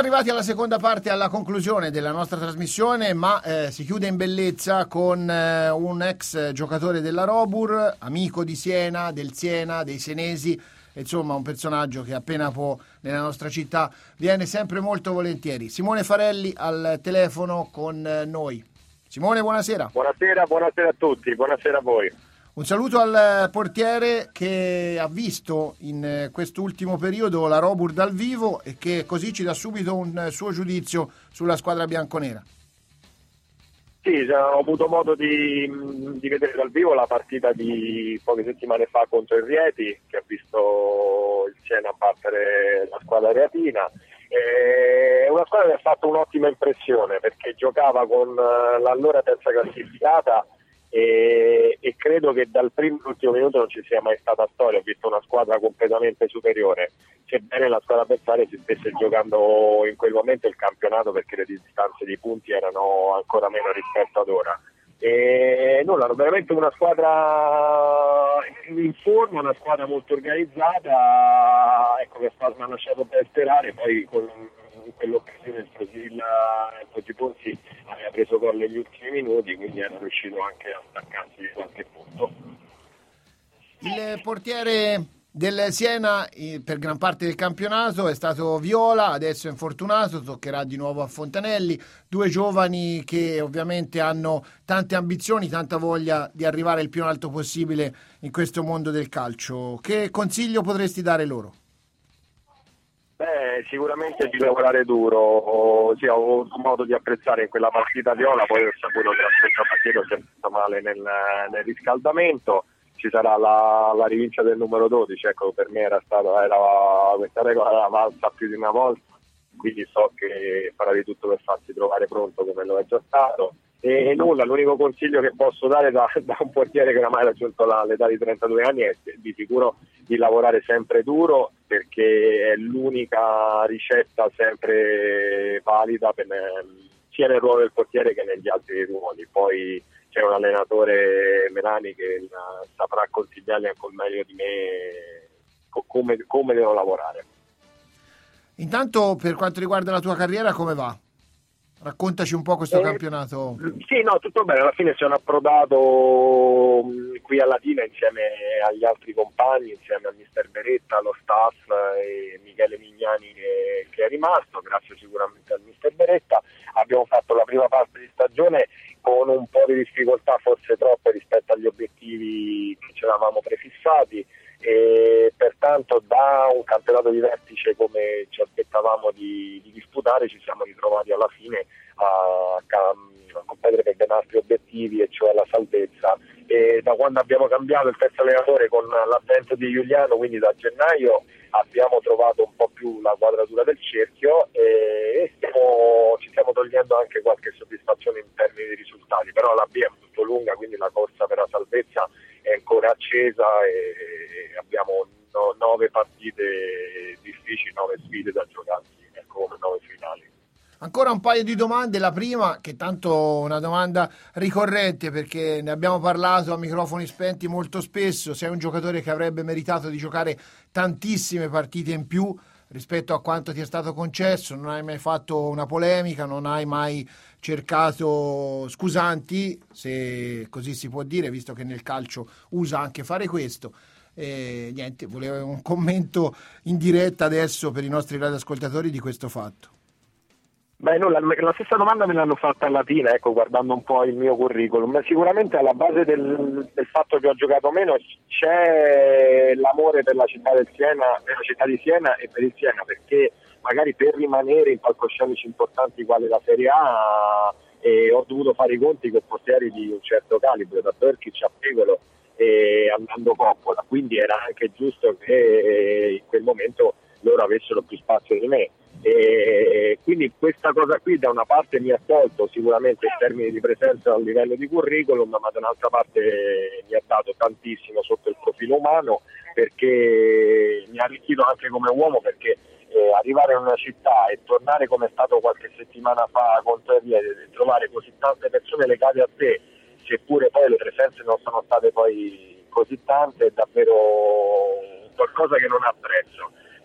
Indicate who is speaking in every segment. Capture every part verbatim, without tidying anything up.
Speaker 1: arrivati alla seconda parte, alla conclusione della nostra trasmissione, ma eh, si chiude in bellezza con eh, un ex giocatore della Robur, amico di Siena, del Siena, dei senesi, insomma un personaggio che appena può nella nostra città viene sempre molto volentieri. Simone Farelli al telefono con noi. Simone, buonasera.
Speaker 2: Buonasera, buonasera a tutti, buonasera a voi.
Speaker 1: Un saluto al portiere che ha visto in quest'ultimo periodo la Robur dal vivo e che così ci dà subito un suo giudizio sulla squadra bianconera.
Speaker 2: Sì, ho avuto modo di, di vedere dal vivo la partita di poche settimane fa contro il Rieti, che ha visto il Siena battere la squadra reatina. È una squadra che ha fatto un'ottima impressione perché giocava con l'allora terza classificata e, e credo che dal primo all'ultimo minuto non ci sia mai stata storia. Ho visto una squadra completamente superiore, sebbene la squadra avversaria si stesse giocando in quel momento il campionato perché le distanze di punti erano ancora meno rispetto ad ora. E nulla, veramente una squadra in forma, una squadra molto organizzata, ecco, che mi ha lasciato ben sperare. Poi con in quell'occasione il Brasilla Poggi Ponzi aveva preso gol negli ultimi minuti, quindi era riuscito anche a staccarsi di qualche punto.
Speaker 1: Il portiere del Siena per gran parte del campionato è stato Viola, adesso è infortunato, toccherà di nuovo a Fontanelli, due giovani che ovviamente hanno tante ambizioni, tanta voglia di arrivare il più in alto possibile in questo mondo del calcio. Che consiglio potresti dare loro?
Speaker 2: Beh, sicuramente di lavorare duro. Sì, ho avuto modo di apprezzare in quella partita Viola, poi ho saputo che aspetta partito si è fatto male nel, nel riscaldamento. Ci sarà la, la rivincita del numero dodici, ecco, per me era stata era, questa regola era valsa più di una volta, quindi so che farà di tutto per farsi trovare pronto come lo è già stato. E, e nulla, l'unico consiglio che posso dare da, da un portiere che oramai ha raggiunto la, l'età di trentadue anni è di sicuro di lavorare sempre duro, perché è l'unica ricetta sempre valida per, sia nel ruolo del portiere che negli altri ruoli. Poi c'è un allenatore, Melani, che saprà consigliarli ancora meglio di me come, come devo lavorare.
Speaker 1: Intanto, per quanto riguarda la tua carriera, come va? Raccontaci un po' questo
Speaker 2: eh,
Speaker 1: campionato.
Speaker 2: Sì, no, tutto bene. Alla fine sono approdato qui a Latina insieme agli altri compagni, insieme al mister Beretta, allo staff e Michele Mignani che, che è rimasto, grazie sicuramente al mister Beretta. Abbiamo fatto la prima parte di stagione con un po' di difficoltà, forse troppe rispetto agli obiettivi che ci eravamo prefissati, e pertanto da un campionato di vertice come ci aspettavamo di, di disputare ci siamo ritrovati alla fine a, a competere per ben altri obiettivi, e cioè la salvezza. E da quando abbiamo cambiato il terzo allenatore con l'avvento di Giuliano, quindi da gennaio, abbiamo trovato un po' più la quadratura del cerchio e stiamo, ci stiamo togliendo anche qualche soddisfazione in termini di risultati, però la B è molto lunga, quindi la corsa per la salvezza è ancora accesa e abbiamo no, nove partite difficili, nove sfide da giocarsi, ecco, nove finali.
Speaker 1: Ancora un paio di domande. La prima, che tanto una domanda ricorrente perché ne abbiamo parlato a microfoni spenti molto spesso: sei un giocatore che avrebbe meritato di giocare tantissime partite in più rispetto a quanto ti è stato concesso, non hai mai fatto una polemica, non hai mai cercato scusanti, se così si può dire, visto che nel calcio usa anche fare questo. E niente, volevo un commento in diretta adesso per i nostri radioascoltatori di questo fatto.
Speaker 2: Beh, no, la, la stessa domanda me l'hanno fatta a Latina, ecco, guardando un po' il mio curriculum. Sicuramente alla base del, del fatto che ho giocato meno c'è l'amore per la città del Siena, per la città di Siena e per il Siena, perché magari per rimanere in palcoscenici importanti quali la Serie A eh, ho dovuto fare i conti con portieri di un certo calibro, da Perkic a Pegolo e andando Coppola, quindi era anche giusto che eh, in quel momento loro avessero più spazio di me. E quindi questa cosa qui da una parte mi ha tolto sicuramente in termini di presenza a livello di curriculum, ma da un'altra parte mi ha dato tantissimo sotto il profilo umano, perché mi ha arricchito anche come uomo, perché eh, arrivare in una città e tornare come è stato qualche settimana fa contro il Rieti e trovare così tante persone legate a te, seppure poi le presenze non sono state poi così tante, è davvero qualcosa che non ha prezzo.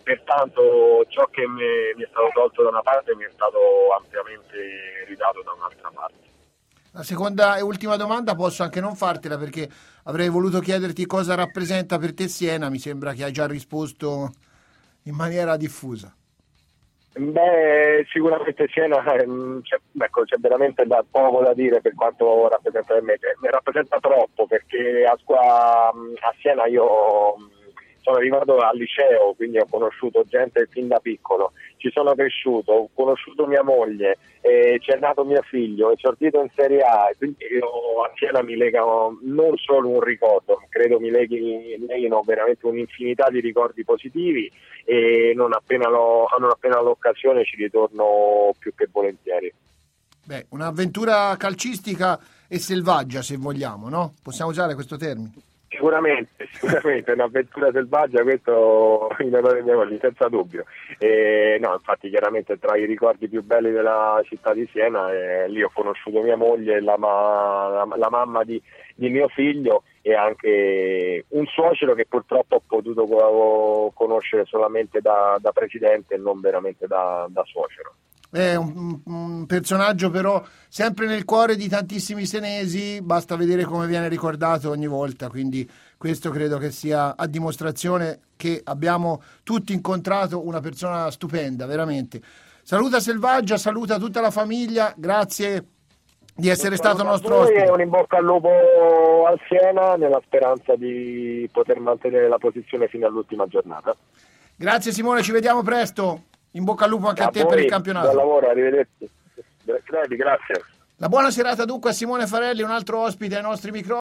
Speaker 2: pertanto ciò che mi, mi è stato tolto da una parte mi è stato ampiamente ridato da un'altra parte.
Speaker 1: La seconda e ultima domanda posso anche non fartela, perché avrei voluto chiederti cosa rappresenta per te Siena. Mi sembra che hai già risposto in maniera diffusa.
Speaker 2: Beh, sicuramente Siena c'è, ecco, c'è veramente da, poco da dire per quanto rappresenta per me. Mi rappresenta troppo, perché a, a, a Siena io sono arrivato al liceo, quindi ho conosciuto gente fin da piccolo, ci sono cresciuto, ho conosciuto mia moglie, eh, c'è nato mio figlio, è esordito in Serie A, e quindi io a Siena mi legano non solo un ricordo, credo mi leghi, mi leghino veramente un'infinità di ricordi positivi, e non appena, lo, non appena l'occasione ci ritorno più che volentieri.
Speaker 1: Beh, un'avventura calcistica e selvaggia, se vogliamo, no? Possiamo usare questo termine?
Speaker 2: Sicuramente, sicuramente, un'avventura selvaggia, questo in onore ai miei mogli, senza dubbio. E, no, infatti chiaramente tra i ricordi più belli della città di Siena, eh, lì ho conosciuto mia moglie, la, ma, la, la mamma di, di mio figlio, e anche un suocero che purtroppo ho potuto conoscere solamente da, da presidente e non veramente da, da suocero.
Speaker 1: È un, un personaggio però sempre nel cuore di tantissimi senesi, basta vedere come viene ricordato ogni volta, quindi questo credo che sia a dimostrazione che abbiamo tutti incontrato una persona stupenda, veramente. Saluta Selvaggia, saluta tutta la famiglia, grazie di essere stato nostro ospite.
Speaker 2: E un in bocca al lupo al Siena, nella speranza di poter mantenere la posizione fino all'ultima giornata.
Speaker 1: Grazie Simone, ci vediamo presto. In bocca al lupo anche a, a te
Speaker 2: voi,
Speaker 1: per il campionato.
Speaker 2: Buon lavoro, arrivederci. Grazie.
Speaker 1: La buona serata dunque a Simone Farelli, un altro ospite ai nostri microfoni.